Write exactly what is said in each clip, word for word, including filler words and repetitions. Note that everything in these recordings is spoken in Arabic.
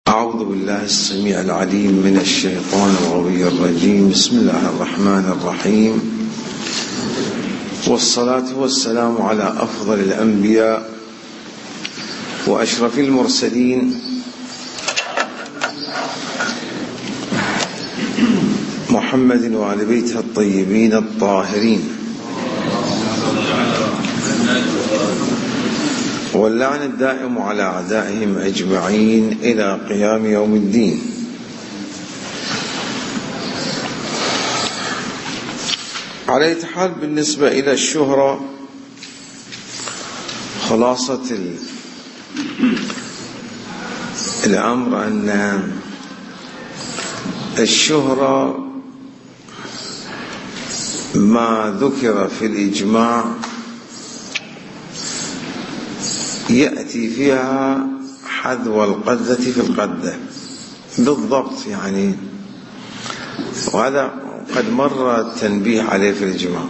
أعوذ بالله السميع العليم من الشيطان الغوي الرجيم. بسم الله الرحمن الرحيم، والصلاة والسلام على أفضل الأنبياء وأشرف المرسلين محمد وآل بيته الطيبين الطاهرين، واللعن الدائم على أعدائهم أجمعين إلى قيام يوم الدين. على أي حال، بالنسبة إلى الشهرة، خلاصة الأمر أن الشهرة ما ذكر في الإجماع يأتي فيها حذو القذة في القدة بالضبط، يعني وهذا قد مر التنبيه عليه في الإجماع.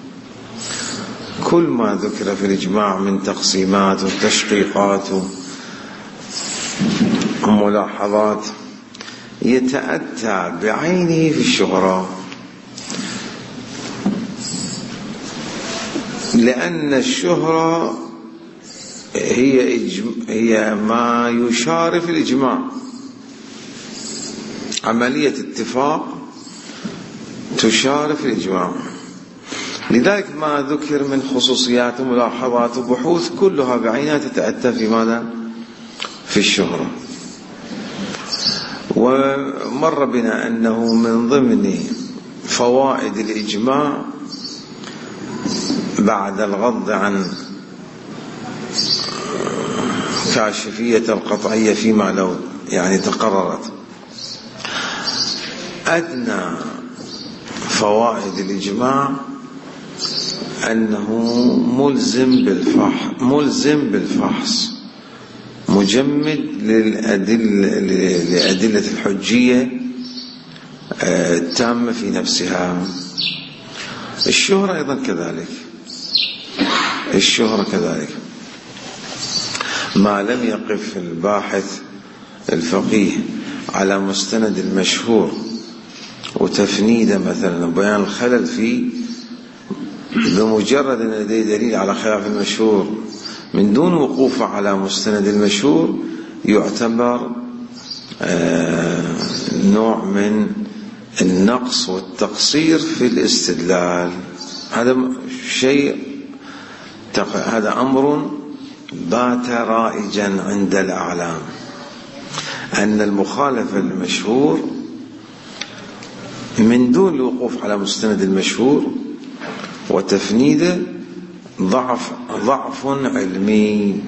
كل ما ذكر في الإجماع من تقسيمات وتشقيقات وملاحظات يتأتى بعينه في الشهرة، لأن الشهرة هي هي ما يشارف الإجماع، عملية اتفاق تشارف الإجماع. لذلك ما ذكر من خصوصيات وملاحظات وبحوث كلها بعينها تتأتى في ماذا؟ في الشهرة. ومر بنا أنه من ضمن فوائد الإجماع بعد الغض عن كاشفية القطعية فيما لو يعني تقررت، أدنى فوائد الإجماع أنه ملزم بالفحص ملزم بالفحص مجمد للأدلة لأدلة الحجية التامة في نفسها. الشهرة أيضا كذلك، الشهرة كذلك ما لم يقف الباحث الفقيه على مستند المشهور وتفنيده مثلا وبيان الخلل فيه بمجرد أن لديه دليل على خلاف المشهور من دون وقوفه على مستند المشهور، يعتبر نوع من النقص والتقصير في الاستدلال. هذا شيء هذا أمر بات رائجا عند الأعلام، أن المخالف المشهور من دون الوقوف على مستند المشهور وتفنيده ضعف ضعف علمي،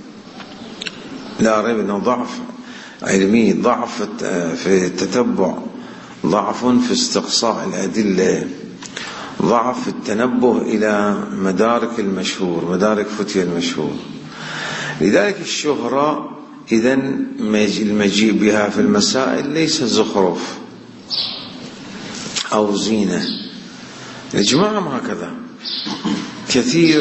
لا ريب أنه ضعف علمي، ضعف في التتبع، ضعف في استقصاء الأدلة، ضعف في التنبه إلى مدارك المشهور، مدارك فتية المشهور. لذلك الشهرة إذن المجيء بها في المسائل ليس زخرف أو زينة. الإجماع هكذا كثير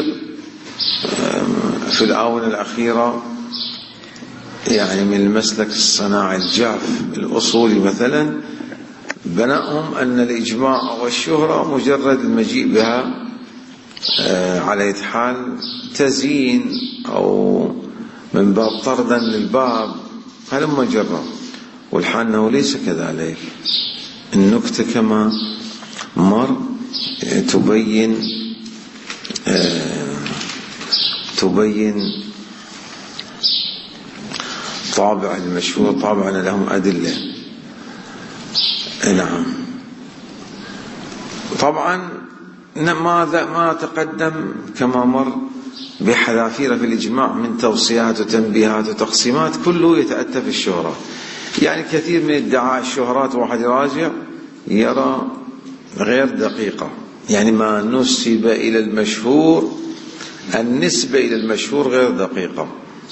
في الآونة الأخيرة، يعني من المسلك الصناعي الجاف الأصولي مثلا، بناءهم أن الإجماع والشهرة مجرد المجيء بها على حال تزيين أو من باب طردا للباب، هذا مجرد. والحال أنه ليس كذلك. النكتة كما مر تبين تبين طابع المشهور، طابعا لهم أدلة. نعم، طبعا ماذا ما تقدم كما مر بحذافير في الإجماع من توصيات وتنبيهات وتقسيمات كله يتأتى في الشهرة. يعني كثير من ادعاء الشهرات واحد يراجع يرى غير دقيقة، يعني ما نسب إلى المشهور، النسبة إلى المشهور غير دقيقة،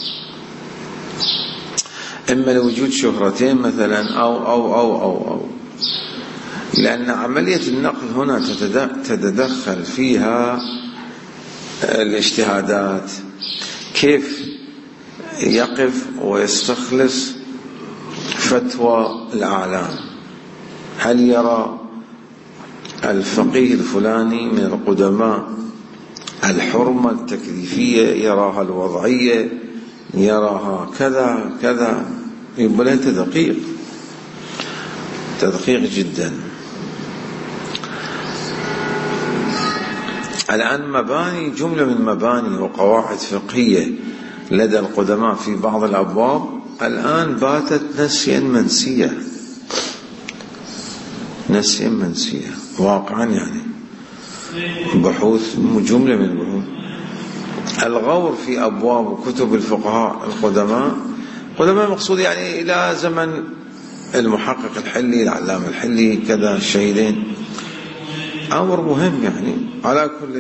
إما لوجود شهرتين مثلا أو أو أو أو, أو. لأن عملية النقل هنا تتدخل فيها الاجتهادات، كيف يقف ويستخلص فتوى الأعلام. هل يرى الفقيه الفلاني من القدماء الحرمة التكليفية، يراها الوضعية، يراها كذا كذا؟ يبقى له تدقيق تدقيق جدا. الآن مباني، جملة من مباني وقواعد فقهية لدى القدماء في بعض الأبواب الآن باتت نسيا منسية، نسيا منسية واقعا. يعني بحوث، جملة من البحوث، الغور في أبواب وكتب الفقهاء القدماء. قدماء مقصود يعني إلى زمن المحقق الحلي، العلام الحلي، كذا، الشهيدين. أمر مهم يعني على كل.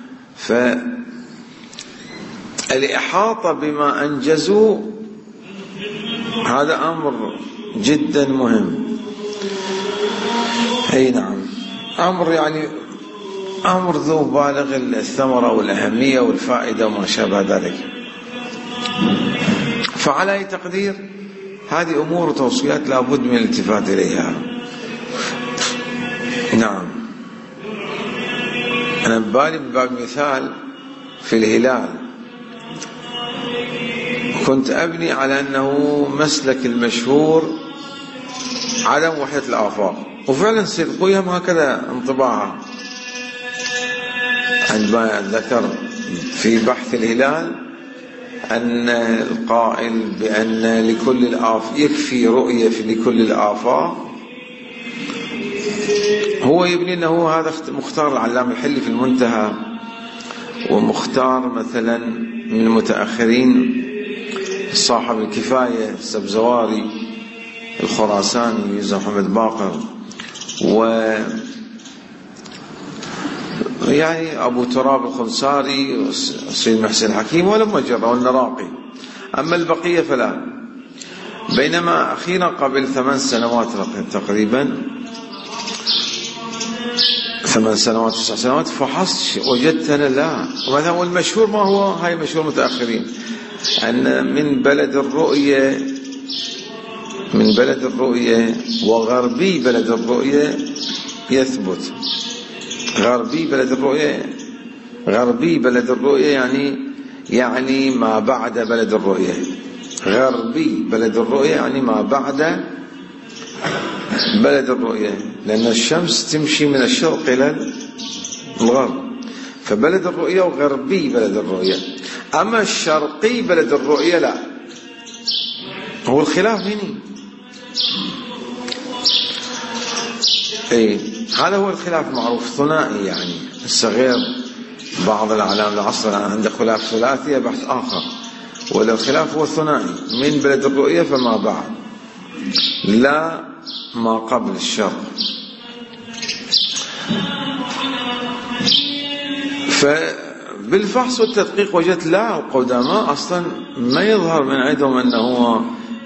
فالإحاطة بما أنجزوا هذا أمر جدا مهم. أي نعم، أمر يعني أمر ذو بالغ الثمرة والأهمية والفائدة وما شابه ذلك. فعلى أي تقدير هذه أمور وتوصيات لابد من الالتفات إليها. نعم، أنا ببالي بباب مثال في الهلال كنت أبني على أنه مسلك المشهور عدم وحدة الآفاق، وفعلا سيلقوهم هكذا انطباعها. عندما ذكر في بحث الهلال أن القائل بأن لكل الآف يكفي رؤية لكل الآفاق، هو يبني أنه هذا مختار العلام الحلي في المنتهى، ومختار مثلا من المتأخرين صاحب الكفاية السبزواري الخراساني يوسف محمد باقر، و يعني أبو تراب الخنساري والسيد محسن الحكيم ولما جرى والنراقي. أما البقية فلا. بينما أخيرا قبل ثمان سنوات تقريبا، ثمان سنوات تسع سنوات، فحصت وجدت أنا لا. ومثلا والمشهور ما هو؟ هاي مشهور متأخرين، أن من بلد الرؤية من بلد الرؤية وغربي بلد الرؤية يثبت. غربي بلد الرؤية، غربي بلد الرؤية يعني يعني ما بعد بلد الرؤية. غربي بلد الرؤية يعني ما بعد بلد الرؤية، لأن الشمس تمشي من الشرق إلى الغرب، فبلد الرؤية وغربي بلد الرؤية. أما الشرقي بلد الرؤية لا. هو الخلاف هنا. اي هذا هو الخلاف معروف ثنائي، يعني الصغير بعض الأعلام العصر عنده خلاف ثلاثي بحث آخر، ولا الخلاف هو ثنائي، من بلد الرؤية فما بعد، لا ما قبل الشرق. فبالفحص والتدقيق وجدت لا، قدماء أصلا ما يظهر من عندهم أنه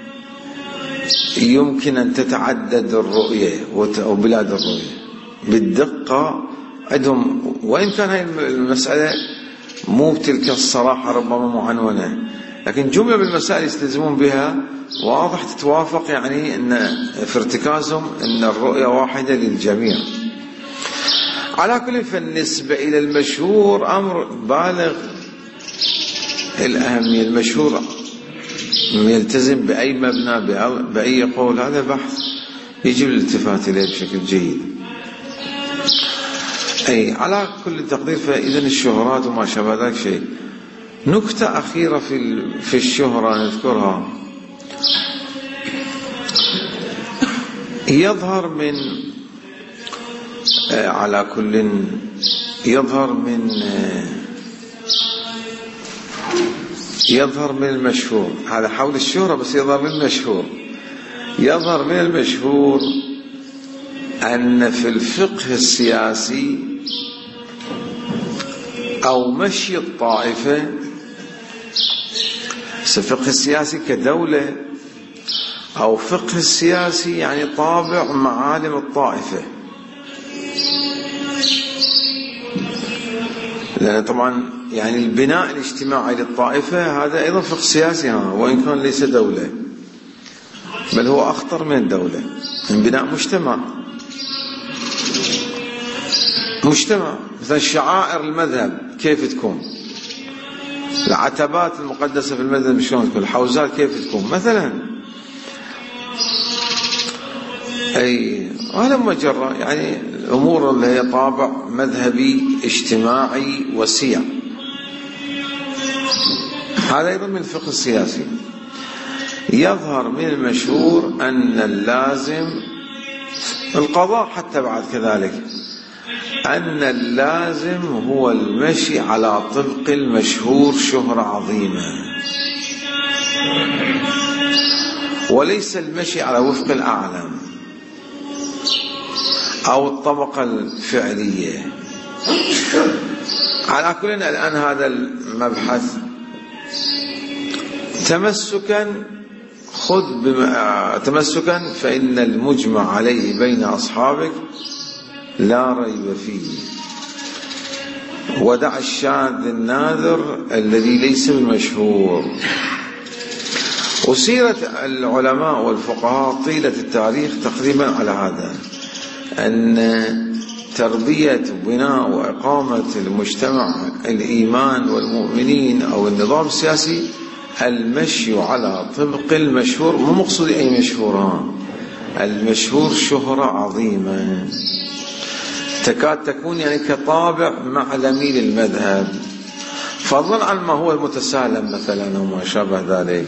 يمكن أن تتعدد الرؤية وبلاد الرؤية بالدقة عندهم، وإن كان هذه المسألة مو بتلك الصراحة ربما معنونة، لكن جملة بالمسائل يستلزمون بها واضح تتوافق، يعني أن في ارتكازهم أن الرؤية واحدة للجميع. على كل، فالنسبة إلى المشهور أمر بالغ الأهمية. المشهور يلتزم بأي مبنى بأي قول، هذا بحث يجب الالتفات إليه بشكل جيد. أي على كل تقدير، فإذا الشهرات وما شابه ذلك شيء. نكتة أخيرة في في الشهرة نذكرها. يظهر من على كل يظهر من يظهر من المشهور، هذا حول الشهرة بس يظهر من المشهور. يظهر من المشهور أن في الفقه السياسي أو مشي الطائفة، الفقه السياسي كدولة أو فقه السياسي يعني طابع معالم الطائفة، لأن طبعا يعني البناء الاجتماعي للطائفة هذا أيضا فقه سياسي، وإن كان ليس دولة. بل هو أخطر من الدولة، من بناء مجتمع. مجتمع مثلا شعائر المذهب كيف تكون، العتبات المقدسة في المذهب شلون تكون، الحوزات كيف تكون مثلا. أي ولا مجرة يعني الأمور اللي هي طابع مذهبي اجتماعي وسيع. هذا أيضا من الفقه السياسي. يظهر من المشهور أن اللازم القضاء حتى بعد كذلك أن اللازم هو المشي على طبق المشهور شهرة عظيمة، وليس المشي على وفق الأعلم أو الطبقة الفعلية. على كل الآن هذا المبحث تمسكا خذ بما تمسكا فإن المجمع عليه بين أصحابك لا ريب فيه، ودع الشاذ الناذر الذي ليس بالمشهور. وسيرة العلماء والفقهاء طيلة التاريخ تقريبا على هذا، أن تربية وبناء وإقامة المجتمع الإيمان والمؤمنين أو النظام السياسي المشي على طبق المشهور. مو مقصود أي مشهور، المشهور شهرة عظيمة تكاد تكون يعني كطابع معلمي للمذهب، فضلا عن ما هو المتسالم مثلا وما شابه ذلك.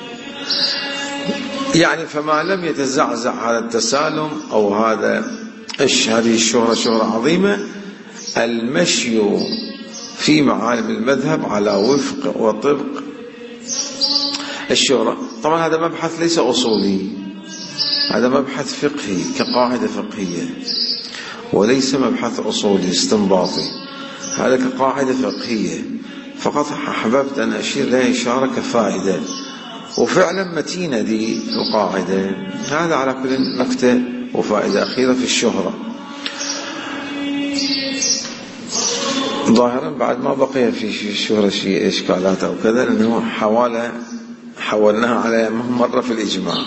يعني فما لم يتزعزع هذا التسالم أو هذا هذه الشهرة شهرة عظيمة، المشي في معالم المذهب على وفق وطبق الشهرة. طبعا هذا مبحث ليس أصولي، هذا مبحث فقهي كقاعدة فقهية، وليس مبحث أصولي استنباطي، هذا كقاعدة فقهية فقط. أحببت أن أشير لها إشارة كفائدة، وفعلا متينة دي القاعدة. هذا على كل نكتة وفائدة أخيرة في الشهرة. ظاهرا بعد ما بقي في الشهرة شيء إشكالات أو كذا، لأنه حوالة حولناها على مرة في الإجماع.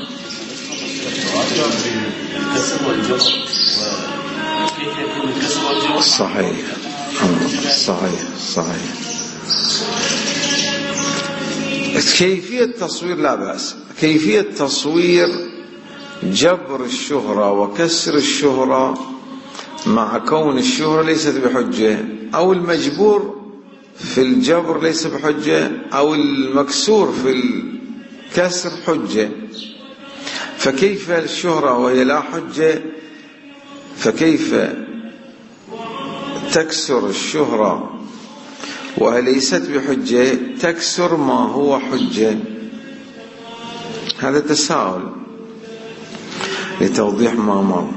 صحيح صحيح صحيح. كيفية تصوير لا بأس، كيفية تصوير جبر الشهرة وكسر الشهرة مع كون الشهرة ليست بحجة، أو المجبور في الجبر ليس بحجة، أو المكسور في الكسر حجة. فكيف الشهرة وهي لا حجة؟ فكيف تكسر الشهرة وهي ليست بحجة تكسر ما هو حجة؟ هذا تساؤل لتوضيح ما مر.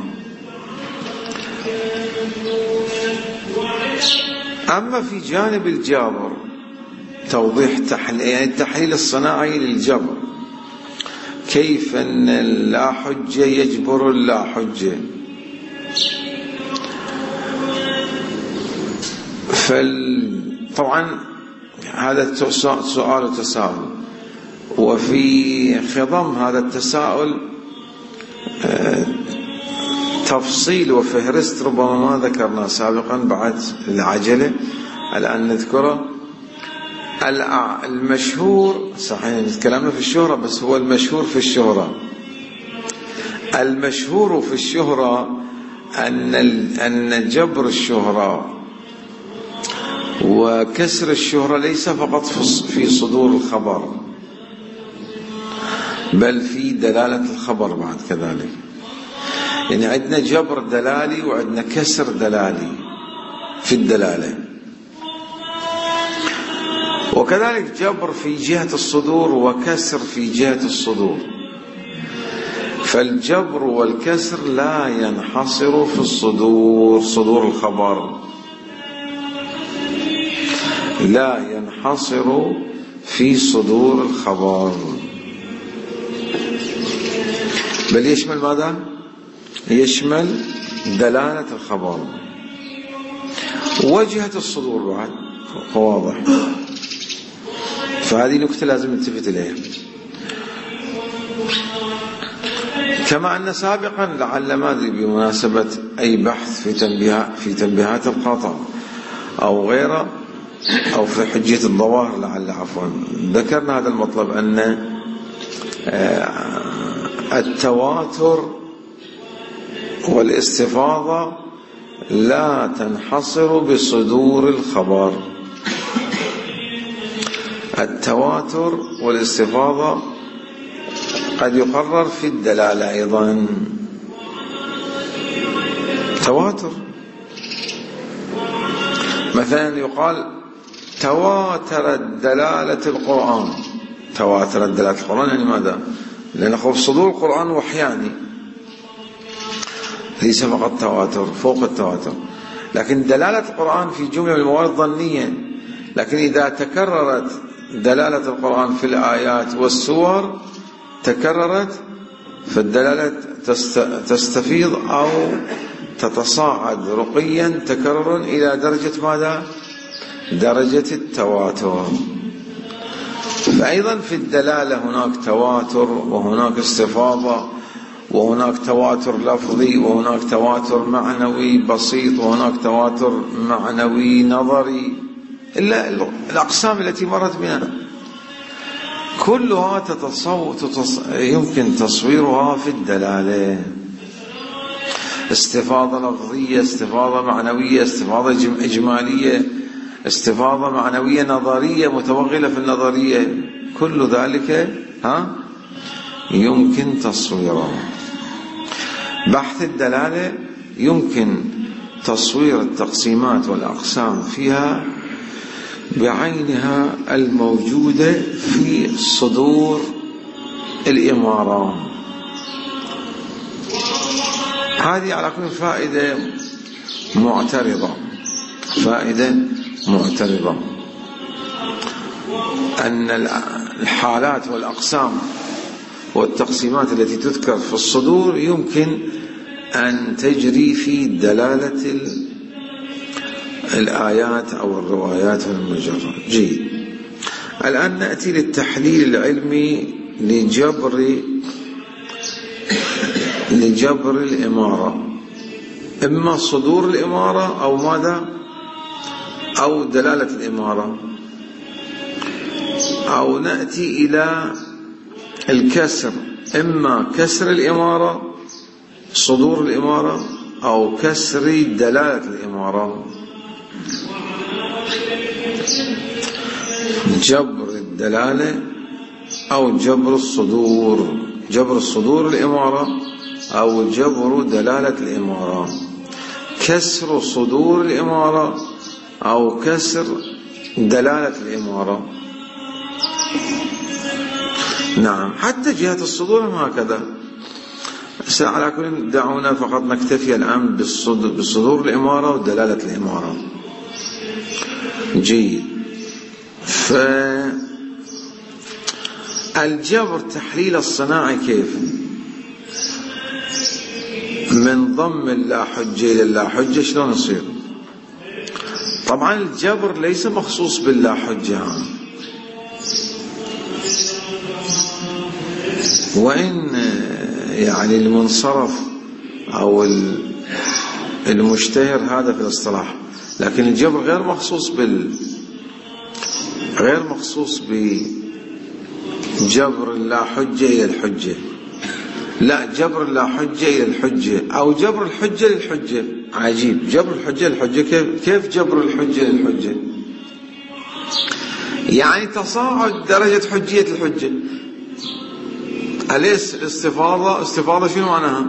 أما في جانب الجبر توضيح تحليل، يعني التحليل الصناعي للجبر، كيف أن اللا حجة يجبر اللا حجة. طبعا هذا سؤال وتساؤل، وفي خضم هذا التساؤل تفصيل وفهرست ربما ما ذكرنا سابقا بعد العجلة الآن نذكره. المشهور صحيح نتكلمنا في الشهرة، بس هو المشهور في الشهرة، المشهور في الشهرة أن أن جبر الشهرة وكسر الشهرة ليس فقط في صدور الخبر، بل في دلالة الخبر بعد كذلك. يعني عندنا جبر دلالي وعندنا كسر دلالي في الدلالة، وكذلك جبر في جهة الصدور وكسر في جهة الصدور. فالجبر والكسر لا ينحصر في الصدور، صدور الخبر لا ينحصر في صدور الخبر، بل يشمل ماذا؟ يشمل دلالة الخبر وجهة الصدور بعد واضح. فهذه نكتة لازم نلتفت إليها. كما أن سابقا لعل ما أدري بمناسبة أي بحث في تنبيهات في تنبيهات الخطأ أو غيره أو في حجية الظواهر لعل عفوا ذكرنا هذا المطلب أن التواتر والاستفاضة لا تنحصر بصدور الخبر. التواتر والاستفاضة قد يقرر في الدلالة أيضا. تواتر مثلا يقال تواترت دلالة القرآن. تواترت دلالة القرآن يعني ماذا؟ لأن في صدور القرآن وحياني ليس فقط تواتر، فوق التواتر، لكن دلالة القرآن في جملة من الموارد ظنية. لكن إذا تكررت دلالة القرآن في الآيات والسور تكررت فالدلالة تستفيض أو تتصاعد رقيا تكررا إلى درجة ماذا؟ درجة التواتر. فأيضا في الدلالة هناك تواتر وهناك استفاضة وهناك تواتر لفظي وهناك تواتر معنوي بسيط وهناك تواتر معنوي نظري، إلا الأقسام التي مرت بنا كلها تتصو... تتص... يمكن تصويرها في الدلالة. استفاضة لفظية، استفاضة معنوية، استفاضة إجمالية، استفاضة معنوية نظرية متوغلة في النظرية، كل ذلك ها يمكن تصويره. بحث الدلالة يمكن تصوير التقسيمات والأقسام فيها بعينها الموجودة في صدور الإمارة. هذه على كل فائدة معترضة، فائدة معترضة أن الحالات والأقسام والتقسيمات التي تذكر في الصدور يمكن أن تجري في دلالة الآيات أو الروايات المجرد. جيد، الآن نأتي للتحليل العلمي لجبر لجبر الإمارة، إما صدور الإمارة أو ماذا أو دلالة الإمارة، أو نأتي إلى الكسر، إما كسر الإمارة صدور الإمارة أو كسر دلالة الإمارة. جبر الدلالة أو جبر الصدور، جبر الصدور الإمارة أو جبر دلالة الإمارة، كسر صدور الإمارة أو كسر دلالة الإمارة. نعم، حتى جهة الصدور هكذا. على كل دعونا فقط نكتفي الآن بالصدور الإمارة ودلالة الإمارة. جيد، فالجبر تحليل الصناعي كيف؟ من ضم اللا حجة إلى اللا حجة شلون يصير؟ طبعا الجبر ليس مخصوص باللا حجة، وإن يعني المنصرف أو المشتهر هذا في الاصطلاح، لكن الجبر غير مخصوص بال غير مخصوص بجبر اللا حجة إلى الحجة، لا، جبر اللا حجة إلى الحجة أو جبر الحجة للحجة. عجيب، جبر الحجة للحجة كيف؟ كيف جبر الحجة للحجة؟ يعني تصاعد درجة حجية الحجة. أليس استفاضة؟ استفاضة شنو معناها؟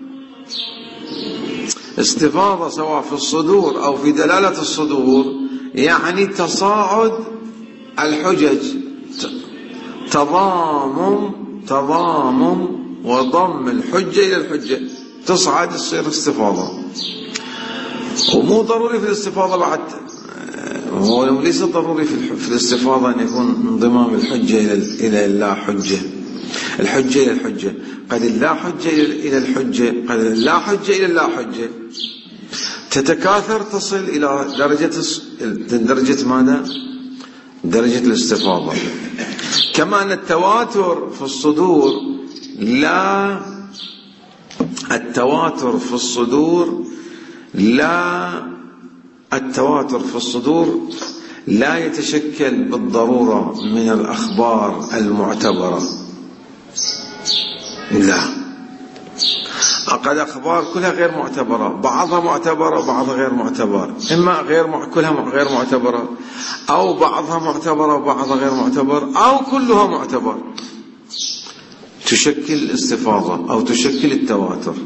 استفاضة سواء في الصدور أو في دلالة الصدور يعني تصاعد الحجج، تضامن تضامن وضم الحجة إلى الحجة، تصعد تصير استفاضة. ومو ضروري في الاستفاضة بعد، هو ليس ضروري في الاستفاضة أن يكون انضمام الحجة إلى اللا حجة، الحجة إلى الحجة، قد اللا حجة إلى الحجة، قد اللا حجة إلى اللا حجة، تتكاثر تصل إلى درجة درجة ماذا؟ درجة الاستفاضة. كما أن التواتر في الصدور لا التواتر في الصدور لا التواتر في الصدور لا يتشكل بالضرورة من الأخبار المعتبرة، لا، قد أخبار كلها غير معتبرة، بعضها معتبرة وبعضها غير معتبر، إما غير مع... كلها غير معتبرة، أو بعضها معتبرة وبعضها غير معتبر، أو كلها معتبر، تشكل الاستفاضة أو تشكل التواتر.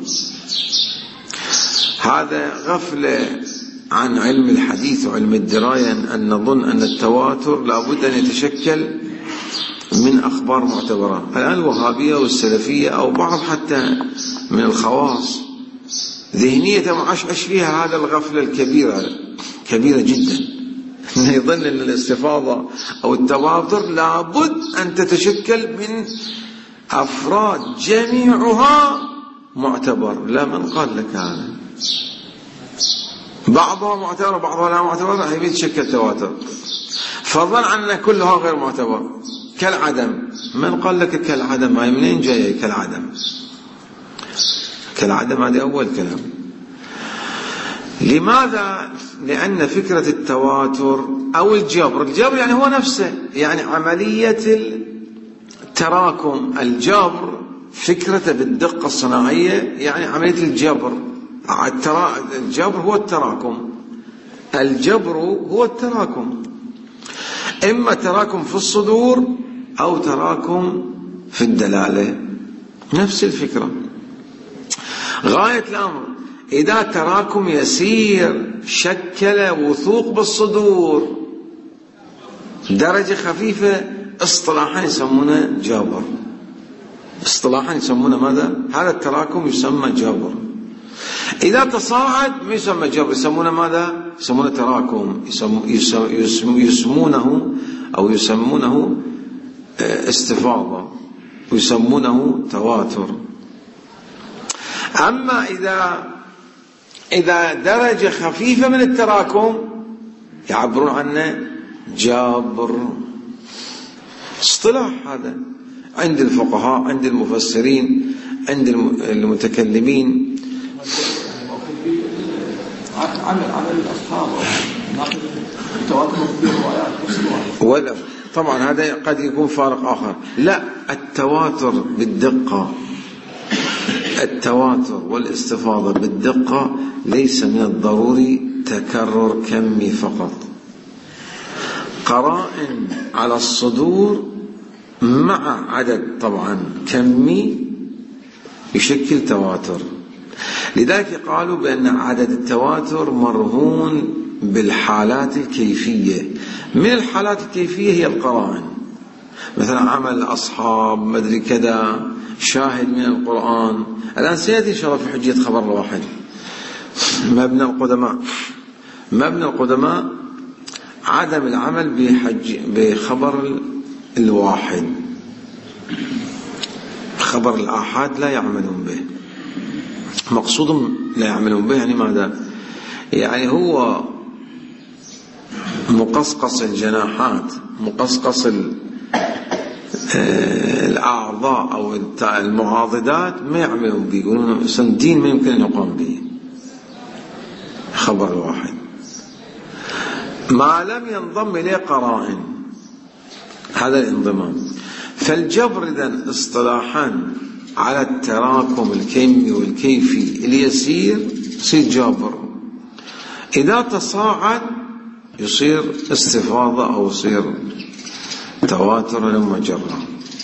هذا غفلة عن علم الحديث وعلم الدراية أن نظن أن التواتر لابد أن يتشكل من أخبار معتبرة. الآن الوهابية والسلفية أو بعض حتى من الخواص ذهنية معشعش فيها هذا الغفلة الكبيرة كبيرة جدا، يظن أن الاستفاضة أو التواتر لابد أن تتشكل من أفراد جميعها معتبر. لا، من قال لك هذا؟ بعضها معتبر وبعضها لا معتبر، هي بيتشكل تواتر، فظن أن كلها غير معتبر كالعدم. من قال لك كالعدم؟ هاي منين جاية كالعدم؟ كالعدم هذا أول كلام. لماذا؟ لأن فكرة التواتر أو الجبر، الجبر يعني هو نفسه، يعني عملية التراكم. الجبر فكرة بالدقة الصناعية يعني عملية الجبر. الجبر هو التراكم، الجبر هو التراكم، إما تراكم في الصدور أو تراكم في الدلالة، نفس الفكرة. غاية الأمر إذا تراكم يسير شكل وثوق بالصدور درجة خفيفة، اصطلاحا يسمونه جابر، اصطلاحا يسمونه ماذا؟ هذا التراكم يسمى جابر. إذا تصاعد ما يسمى جبر، يسمونه ماذا؟ يسمونه تراكم، يسم يسم يسمونه أو يسمونه استفاضة، ويسمونه تواتر. أما إذا إذا درجة خفيفة من التراكم يعبرون عنه جابر. اصطلاح هذا عند الفقهاء، عند المفسرين، عند المتكلمين. عمل عمل الأصحاب التواتر بالروايات ولا طبعا هذا قد يكون فارق آخر. لا، التواتر بالدقة، التواتر والاستفاضة بالدقة ليس من الضروري تكرر كمي فقط. قرائن على الصدور مع عدد طبعا كمي يشكل تواتر. لذلك قالوا بأن عدد التواتر مرهون بالحالات الكيفية. من الحالات الكيفية هي القرائن، مثلا عمل الأصحاب مدري كذا، شاهد من القرآن. الآن سيأتي إن شاء الله في حجية خبر الواحد. مبنى القدماء مبنى القدماء عدم العمل بحج بخبر الواحد، خبر الآحاد لا يعملون به. مقصود لا يعملون به يعني ماذا؟ يعني هو مقصقص الجناحات، مقصقص الأعضاء أو المعاضدات ما يعملون به، يقولون دين ما يمكن أن يقام به. خبر واحد ما لم ينضم إليه قرائن، هذا الانضمام. فالجبر إذن اصطلاحا على التراكم الكمي والكيفي اليسير يصير جابر، إذا تصاعد يصير استفاضة أو يصير تواتر لما جرى.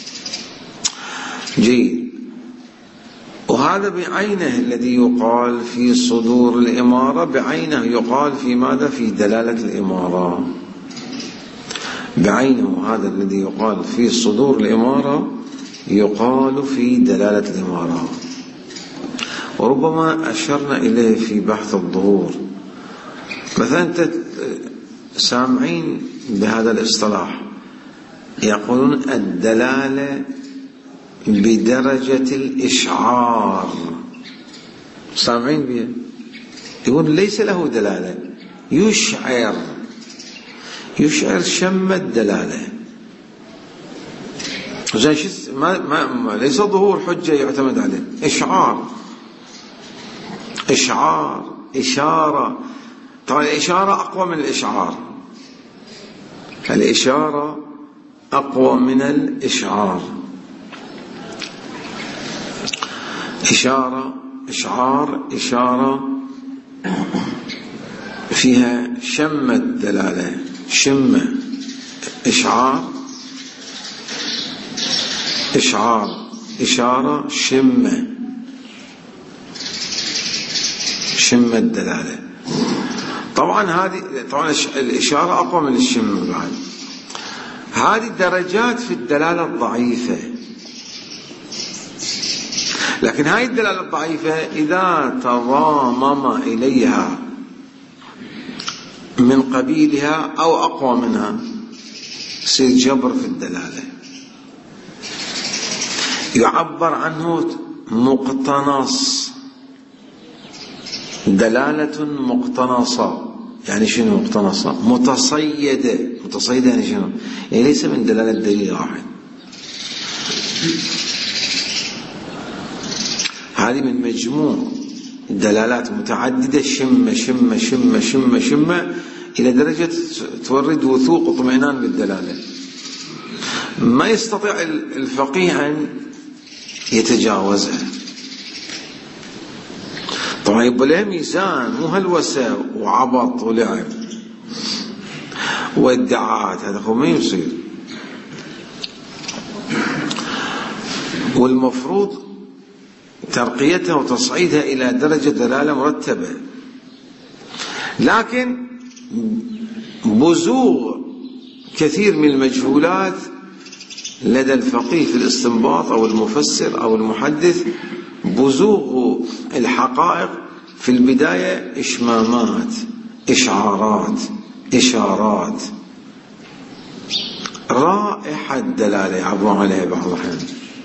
جيد. وهذا بعينه الذي يقال في صدور الإمارة، بعينه يقال في ماذا؟ في دلالة الإمارة. بعينه هذا الذي يقال في صدور الإمارة يقال في دلالة الإمارة. وربما أشرنا إليه في بحث الظهور. مثلا سامعين بهذا الاصطلاح يقولون الدلالة بدرجة الإشعار، سامعين بها؟ يقول ليس له دلالة، يشعر، يشعر شم الدلالة. زي ما ما ليس ظهور حجة يعتمد عليه، إشعار إشعار، إشارة. طبعا الإشارة أقوى من الإشعار، الإشارة أقوى من الإشعار. إشارة، إشعار، إشارة فيها شمة دلالة، شمة. إشعار، إشعار، إشارة، شمة، شمة الدلالة. طبعا هذه طبعا الإشارة أقوى من الشمة بعد. هذه درجات في الدلالة الضعيفة، لكن هذه الدلالة الضعيفة إذا تضامن إليها من قبيلها أو أقوى منها يصير جبر في الدلالة، يعبر عنه مقتنص، دلالة مقتنصة. يعني شنو مقتنصة؟ متصيدة. متصيدة يعني شنو؟ يعني ليس من دلالة دليل واحد، هذه من مجموع دلالات متعددة، شمة شمة شمة شمة شمة إلى درجة تورد وثوق واطمئنان بالدلالة، ما يستطيع الفقيه أن يتجاوزها. طبعا يبقى لها ميزان، مو هلوسة وعبط ولعب وادعاءات، هذا هو ما يصير. والمفروض ترقيتها وتصعيدها إلى درجة دلالة مرتبة، لكن بزوغ كثير من المجهولات لدى الفقيه في الاستنباط أو المفسر أو المحدث، بزوغ الحقائق في البداية إشمامات، إشعارات، إشارات، رائحة دلالة يعبرون عليها بعض الأحيان.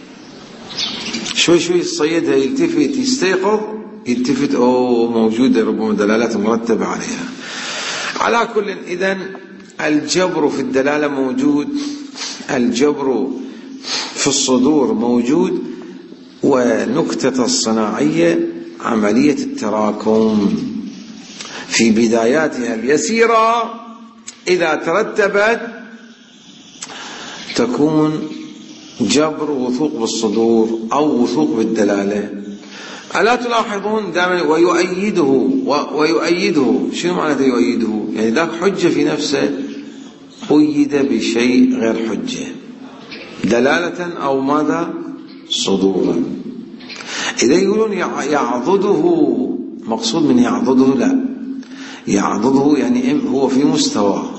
شوي شوي الصيدها يلتفت، يستيقظ، يلتفت، أوه موجودة ربما دلالات مرتبة عليها. على كل، إذن الجبر في الدلالة موجود، الجبر في الصدور موجود، ونكتة الصناعية عملية التراكم في بداياتها اليسيرة إذا ترتبت تكون جبر وثوق بالصدور أو وثوق بالدلالة. ألا تلاحظون دائما ويؤيده ويؤيده؟ شنو معنى يؤيده؟ يعني ذاك حجة في نفسه أيد بشيء غير حجة، دلالة أو ماذا؟ صدورا. إذا يقولون يعضده، مقصود من يعضده لا، يعضده يعني هو في مستوى،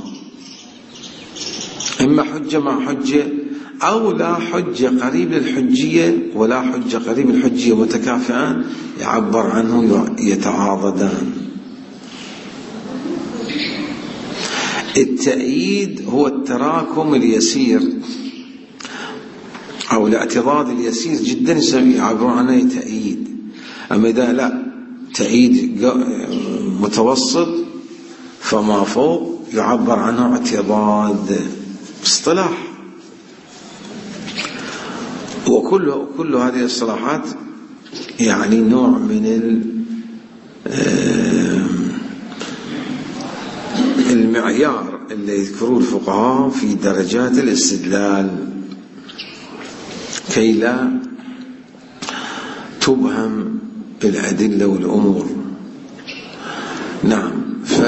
إما حجة مع حجة أو لا حجة قريب للحجية ولا حجة قريب للحجية، متكافئان يعبر عنه يتعاضدان. التأييد هو التراكم اليسير أو الاعتضاد اليسير جدا يعبرون عنه تأييد. أما إذا لا تأييد متوسط فما فوق يعبر عنه اعتضاد اصطلاح. وكل كل هذه الاصطلاحات يعني نوع من المعيار اللي يذكروه الفقهاء في درجات الاستدلال كي لا تبهم بالأدلة والأمور. نعم.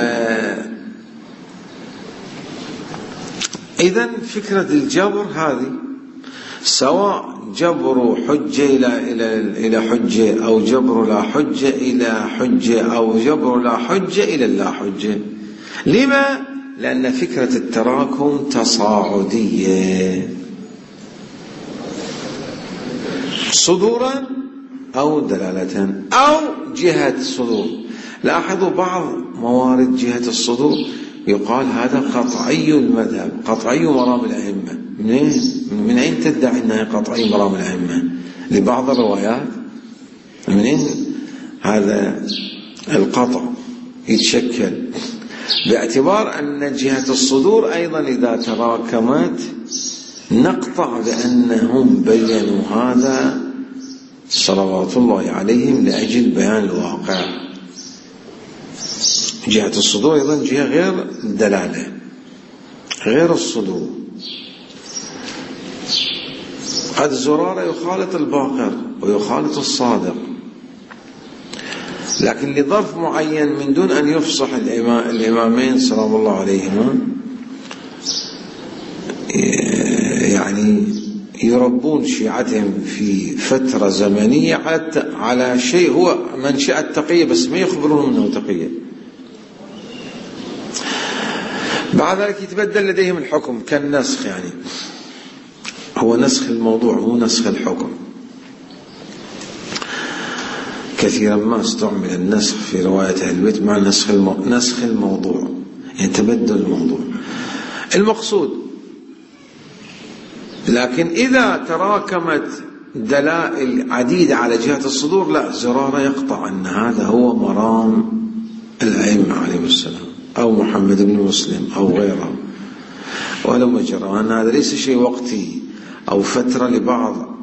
فإذا فكرة الجبر هذه، سواء جبر حجة إلى إلى إلى حجة أو جبر لا حجة إلى حجة أو جبر لا حجة إلى لا حجة. لما؟ لأن فكرة التراكم تصاعدية، صدورا أو دلالة أو جهة الصدور. لاحظوا بعض موارد جهة الصدور يقال هذا قطعي المذهب، قطعي مرام الأئمة. من أين؟ من أين تدعي أنها قطعي مرام الأئمة لبعض الروايات؟ من أين هذا القطع يتشكل؟ باعتبار أن جهة الصدور أيضا إذا تراكمت نقطع بأنهم بينوا هذا صلوات الله عليهم لأجل بيان الواقع. جهة الصدور أيضا جهة غير الدلالة، غير الصدور. قد زرارة يخالط الباقر ويخالط الصادق، لكن لظرف معين من دون أن يفصح الإمامين سلام الله عليهما يعني يربون شيعتهم في فترة زمنية على شيء هو منشأ التقية، بس ما يخبرون أنه تقية. بعد ذلك يتبدل لديهم الحكم كالنسخ، يعني هو نسخ الموضوع مو نسخ الحكم. كثيرا ما استعمل النسخ في رواية أهل البيت مع نسخ المو... نسخ الموضوع، يعني تبدل الموضوع المقصود. لكن إذا تراكمت دلائل عديدة على جهة الصدور، لا، زرارة يقطع أن هذا هو مرام الأئمة عليهم السلام أو محمد بن مسلم أو غيره، ولو ما جرى أن هذا ليس شيء وقتي أو فترة لبعض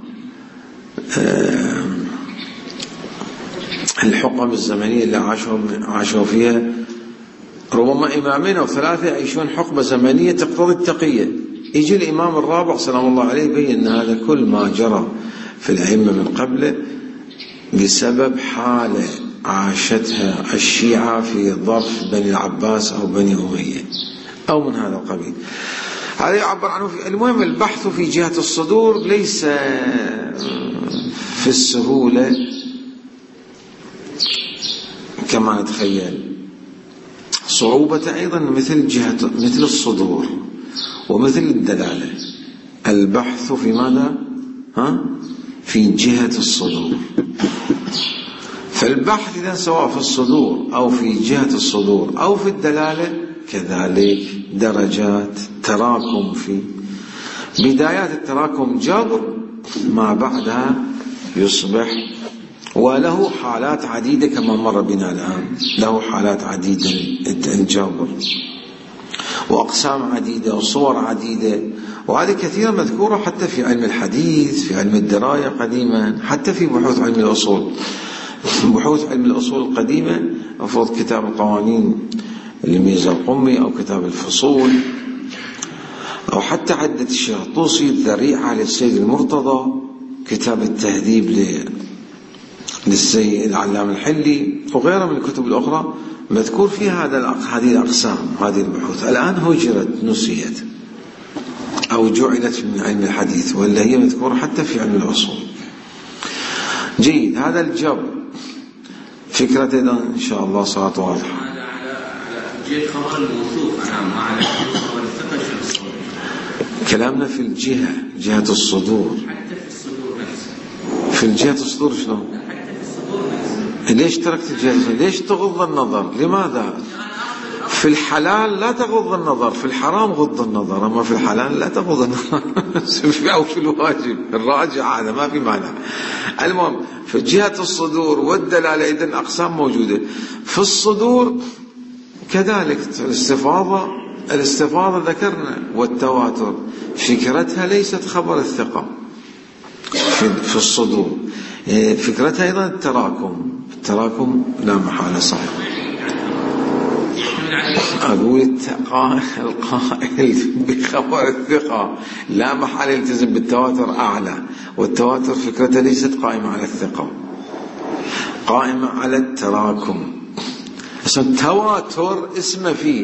الحقب الزمنية اللي عاشوا عاشوا فيها. ربما إمامين أو ثلاثة يعيشون حقبة زمنية تقتضي التقية، يجي الإمام الرابع سلام الله عليه يبين أن هذا كل ما جرى في الأئمة من قبله بسبب حالة عاشتها الشيعة في ظرف بني العباس أو بني أمية أو من هذا القبيل. هذا يعبر عنه في المهم. البحث في جهة الصدور ليس في السهولة كما نتخيل، صعوبة أيضا مثل جهة مثل الصدور ومثل الدلالة. البحث في ماذا؟ ها؟ في جهة الصدور. فالبحث إذا سواء في الصدور أو في جهة الصدور أو في الدلالة كذلك درجات تراكم. في بدايات التراكم جبر، ما بعدها يصبح وله حالات عديدة كما مر بنا الآن، له حالات عديدة الجبر وأقسام عديدة وصور عديدة، وهذه كثيرا مذكورة حتى في علم الحديث، في علم الدراية قديما، حتى في بحوث علم الأصول. بحوث علم الأصول القديمة مفروض كتاب القوانين لميزة القمي أو كتاب الفصول أو حتى عدة الشيخ الطوسي، الذريعة للسيد المرتضى، كتاب التهذيب للسيد العلام الحلي وغيرها من الكتب الأخرى مذكور فيها هذا هذه الأقسام، هذه البحوث. الآن هجرت نسيت أو جعلت من علم الحديث، ولا هي مذكورة حتى في علم الأصول. جيد، هذا الجبر فكرة إذا إن شاء الله صارت واضحة. هذا على على جهة خبر الموصوف، أنا ما على خبر الثقة الصدور. كلامنا في الجهة جهة الصدور، حتى في الصدور نفسه. في الجهة الصدور شنو؟ حتى في الصدور نفسه. ليش تركت الجهة؟ ليش تغض النظر؟ لماذا؟ في الحلال لا تغض النظر، في الحرام غض النظر، أما في الحلال لا تغض النظر. أو في الواجب الراجع هذا ما في معنى. المهم في جهة الصدور والدلالة إذن أقسام موجودة. في الصدور كذلك الاستفاضة الاستفاضة ذكرنا، والتواتر فكرتها ليست خبر الثقة في, في الصدور، فكرتها أيضا التراكم. التراكم لا محالة صحيح. أقول القائل بخبر الثقة لا محال يلتزم بالتواتر أعلى، والتواتر فكرته ليست قائمة على الثقة، قائمة على التراكم. اسم تواتر اسم فيه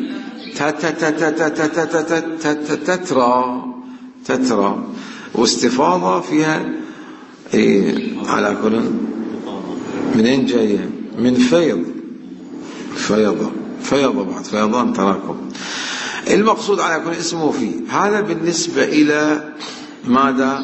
تترى تترى، واستفاضة فيها على كل منين جاية؟ من فيض، فيضة فيض بعد فيضان تراكم. المقصود على كل اسمه فيه. هذا بالنسبة إلى ماذا؟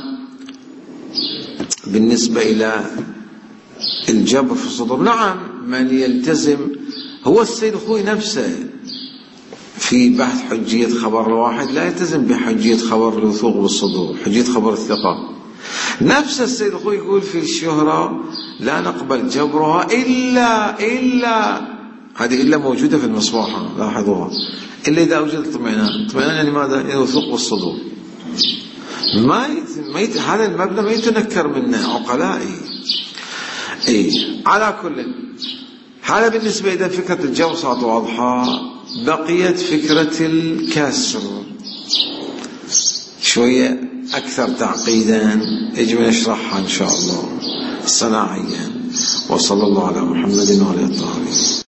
بالنسبة إلى الجبر في الصدور. نعم، من يلتزم هو السيد الخوي نفسه في بحث حجية خبر الواحد لا يلتزم بحجية خبر الوثوق بالصدور، حجية خبر الثقة. نفس السيد الخوي يقول في الشهرة لا نقبل جبرها إلا إلا هذه إلا موجودة في المصباح، لاحظوها، إلا إذا أوجد اطمئنان. اطمئنان يعني ماذا؟ يعني وثوق بالصدور. ما يت... ما يت... هذا المبنى ما يتنكر منه عقلائي. إيه على كل هذا بالنسبة إلى فكرة الجوصة واضحة. بقيت فكرة الكسر شوية أكثر تعقيدا، يجب أن نشرحها إن شاء الله صناعيا. وصلى الله على محمد وعلى آله الطاهرين.